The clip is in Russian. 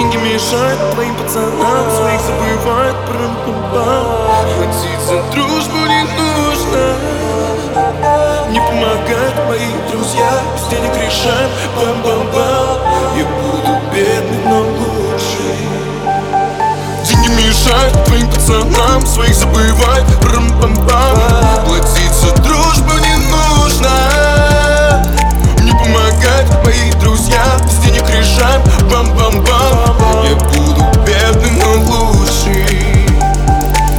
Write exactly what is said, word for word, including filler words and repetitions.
Деньги мешают твоим пацанам, своих забывают, прам-пам-пам. Платить за дружбу не нужно, не помогают мои друзья, без денег решаем, бам-бам-бам. Я буду бедный, но лучший. Деньги мешают твоим пацанам, своих забывать, прам-пам-пам. Плати